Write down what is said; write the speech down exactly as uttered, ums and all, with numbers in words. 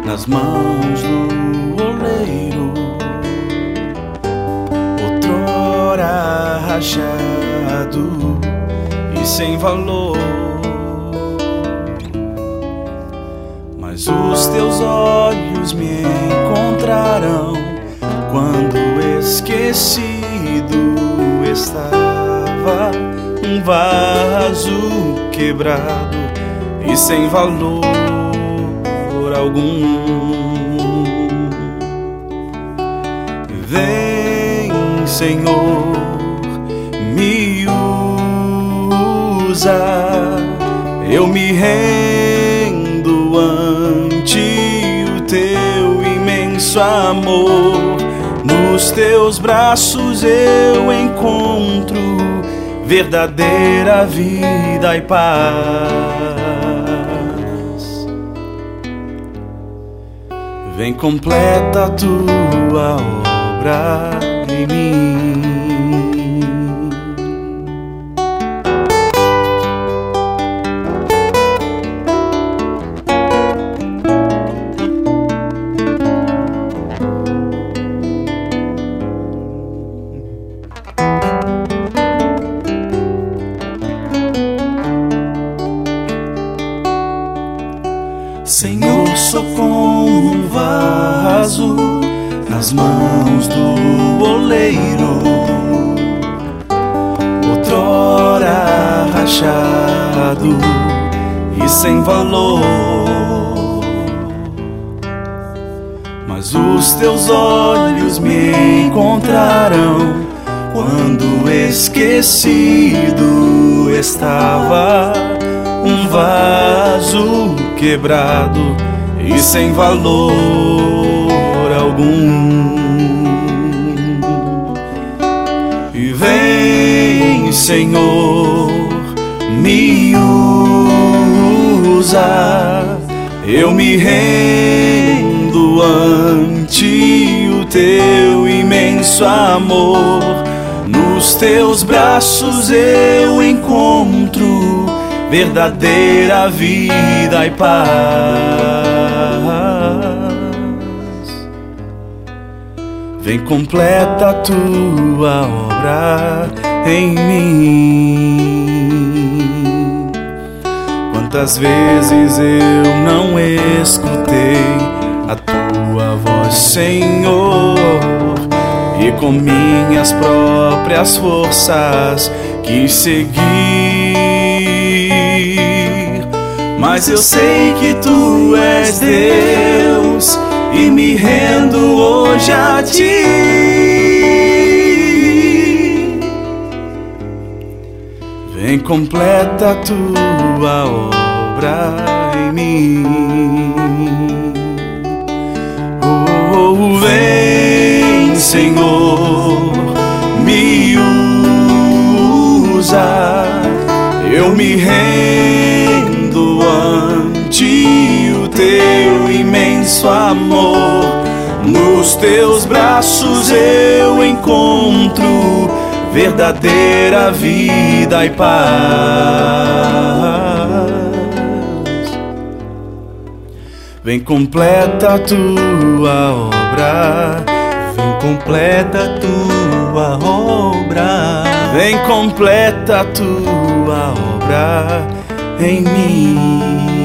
nas mãos do oleiro, outrora rachado e sem valor. Mas os teus olhos me encontrarão quando esquecido estava, um vaso quebrado e sem valor algum. Vem, Senhor, me usa, eu me rendo ante o teu imenso amor. Nos teus braços eu encontro verdadeira vida e paz. Vem, completa a tua obra em mim. Senhor, sou como um vaso nas mãos do oleiro, outrora rachado e sem valor. Mas os teus olhos me encontrarão quando esquecido estava, um vaso quebrado e sem valor algum. E vem, Senhor, me usa, eu me rendo ante o teu imenso amor. Nos teus braços eu encontro verdadeira vida e paz. Vem, completa a tua obra em mim. Quantas vezes eu não escutei a tua voz, Senhor, e com minhas próprias forças quis seguir. Mas eu sei que tu és Deus e me rendo hoje a ti. Vem, completa a tua obra em mim. Oh, vem, Senhor, me usa, eu me rendo ante o teu imenso amor. Nos teus braços eu encontro verdadeira vida e paz. Vem, completa a tua obra, vem, completa a tua obra, vem, completa a tua obra em mim.